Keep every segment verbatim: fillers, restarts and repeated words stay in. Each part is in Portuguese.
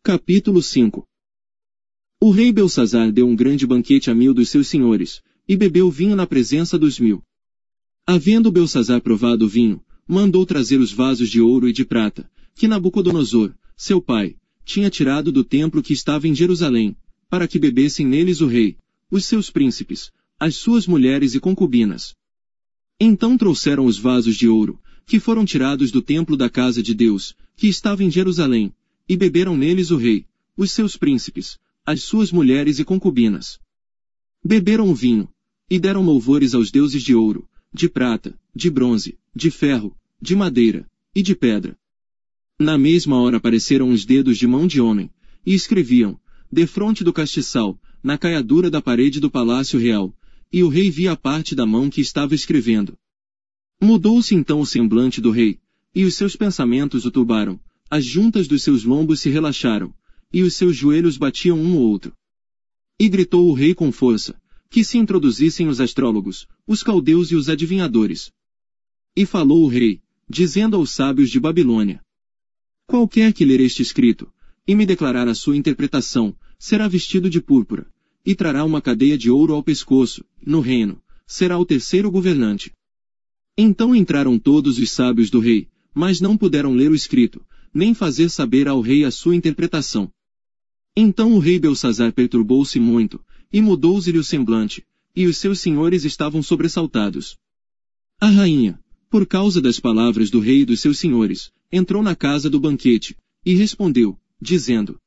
Capítulo cinco. O rei Belsazar deu um grande banquete a mil dos seus senhores, e bebeu vinho na presença dos mil. Havendo Belsazar provado o vinho, mandou trazer os vasos de ouro e de prata, que Nabucodonosor, seu pai, tinha tirado do templo que estava em Jerusalém, para que bebessem neles o rei, os seus príncipes, as suas mulheres e concubinas. Então trouxeram os vasos de ouro, que foram tirados do templo da casa de Deus, que estava em Jerusalém, e beberam neles o rei, os seus príncipes, as suas mulheres e concubinas. Beberam o vinho, e deram louvores aos deuses de ouro, de prata, de bronze, de ferro, de madeira, e de pedra. Na mesma hora apareceram os dedos de mão de homem, e escreviam, defronte do castiçal, na caiadura da parede do palácio real, e o rei via a parte da mão que estava escrevendo. Mudou-se então o semblante do rei, e os seus pensamentos o turbaram, as juntas dos seus lombos se relaxaram, e os seus joelhos batiam um no outro. E gritou o rei com força, que se introduzissem os astrólogos, os caldeus e os adivinhadores. E falou o rei, dizendo aos sábios de Babilônia: qualquer que ler este escrito, e me declarar a sua interpretação, será vestido de púrpura, e trará uma cadeia de ouro ao pescoço, no reino, será o terceiro governante. Então entraram todos os sábios do rei, mas não puderam ler o escrito, nem fazer saber ao rei a sua interpretação. Então o rei Belsazar perturbou-se muito, e mudou-se-lhe o semblante, e os seus senhores estavam sobressaltados. A rainha, por causa das palavras do rei e dos seus senhores, entrou na casa do banquete, e respondeu, dizendo: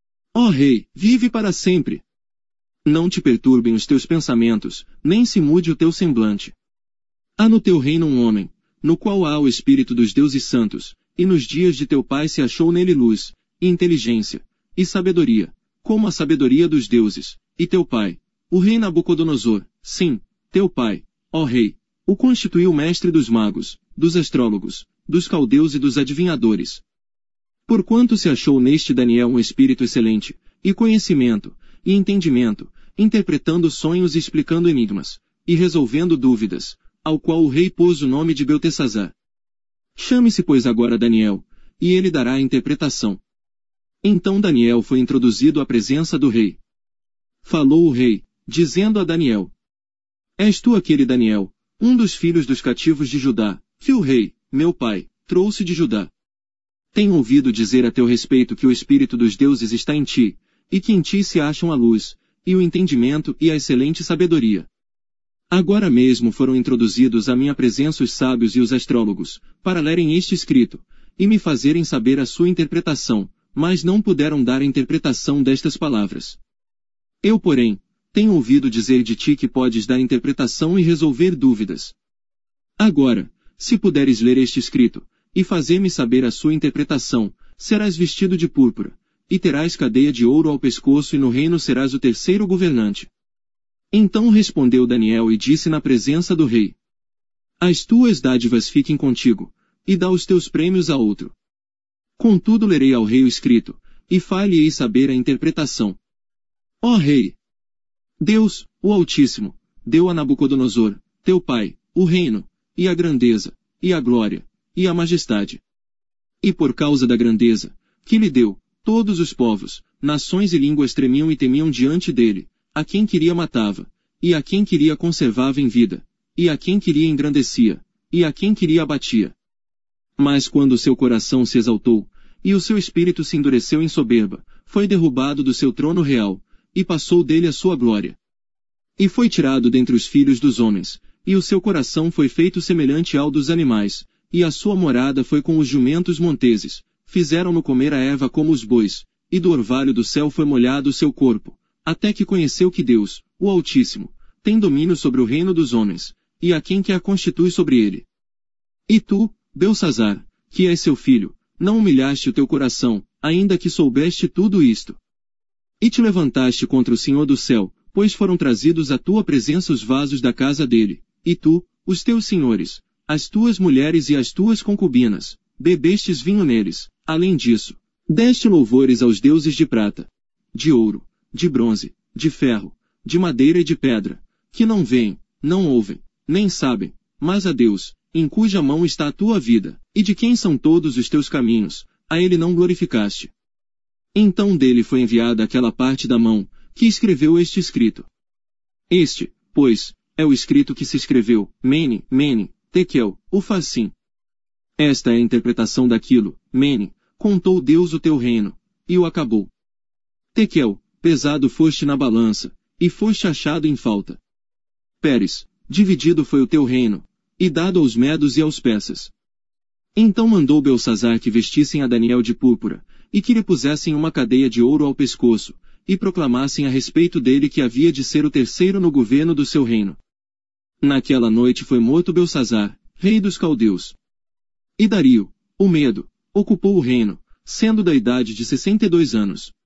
ó rei, vive para sempre! Não te perturbem os teus pensamentos, nem se mude o teu semblante. Há no teu reino um homem, no qual há o espírito dos deuses santos, e nos dias de teu pai se achou nele luz, e inteligência, e sabedoria, como a sabedoria dos deuses, e teu pai, o rei Nabucodonosor, sim, teu pai, ó rei, o constituiu mestre dos magos, dos astrólogos, dos caldeus e dos adivinhadores. Porquanto se achou neste Daniel um espírito excelente, e conhecimento, e entendimento, interpretando sonhos e explicando enigmas, e resolvendo dúvidas, ao qual o rei pôs o nome de Beltesazar. Chame-se pois agora Daniel, e ele dará a interpretação. Então Daniel foi introduzido à presença do rei. Falou o rei, dizendo a Daniel: és tu aquele Daniel, um dos filhos dos cativos de Judá, que o rei, meu pai, trouxe de Judá. Tenho ouvido dizer a teu respeito que o espírito dos deuses está em ti, e que em ti se acham a luz, e o entendimento e a excelente sabedoria. Agora mesmo foram introduzidos à minha presença os sábios e os astrólogos, para lerem este escrito, e me fazerem saber a sua interpretação, mas não puderam dar a interpretação destas palavras. Eu, porém, tenho ouvido dizer de ti que podes dar interpretação e resolver dúvidas. Agora, se puderes ler este escrito, e fazer-me saber a sua interpretação, serás vestido de púrpura, e terás cadeia de ouro ao pescoço e no reino serás o terceiro governante. Então respondeu Daniel e disse na presença do rei: as tuas dádivas fiquem contigo, e dá os teus prêmios a outro. Contudo lerei ao rei o escrito, e far-lhe-ei saber a interpretação. Ó rei! Deus, o Altíssimo, deu a Nabucodonosor, teu pai, o reino, e a grandeza, e a glória, e a majestade. E por causa da grandeza, que lhe deu, todos os povos, nações e línguas tremiam e temiam diante dele, a quem queria matava, e a quem queria conservava em vida, e a quem queria engrandecia, e a quem queria abatia. Mas quando o seu coração se exaltou, e o seu espírito se endureceu em soberba, foi derrubado do seu trono real, e passou dele a sua glória. E foi tirado dentre os filhos dos homens, e o seu coração foi feito semelhante ao dos animais, e a sua morada foi com os jumentos monteses, fizeram-no comer a erva como os bois, e do orvalho do céu foi molhado o seu corpo, até que conheceu que Deus, o Altíssimo, tem domínio sobre o reino dos homens, e a quem que a constitui sobre ele. E tu, Belsazar, que és seu filho, não humilhaste o teu coração, ainda que soubeste tudo isto. E te levantaste contra o Senhor do céu, pois foram trazidos à tua presença os vasos da casa dele, e tu, os teus senhores, as tuas mulheres e as tuas concubinas, bebestes vinho neles. Além disso, deste louvores aos deuses de prata, de ouro, de bronze, de ferro, de madeira e de pedra, que não veem, não ouvem, nem sabem, mas a Deus, em cuja mão está a tua vida, e de quem são todos os teus caminhos, a ele não glorificaste. Então dele foi enviada aquela parte da mão, que escreveu este escrito. Este, pois, é o escrito que se escreveu, Mene, Mene, Tekel, Ufarsim. Esta é a interpretação daquilo, Mene, contou Deus o teu reino, e o acabou. Tekel, pesado foste na balança, e foste achado em falta. Pérez, dividido foi o teu reino, e dado aos medos e aos persas. Então mandou Belsazar que vestissem a Daniel de púrpura, e que lhe pusessem uma cadeia de ouro ao pescoço, e proclamassem a respeito dele que havia de ser o terceiro no governo do seu reino. Naquela noite foi morto Belsazar, rei dos caldeus. E Dario, o Medo, ocupou o reino, sendo da idade de sessenta e dois anos.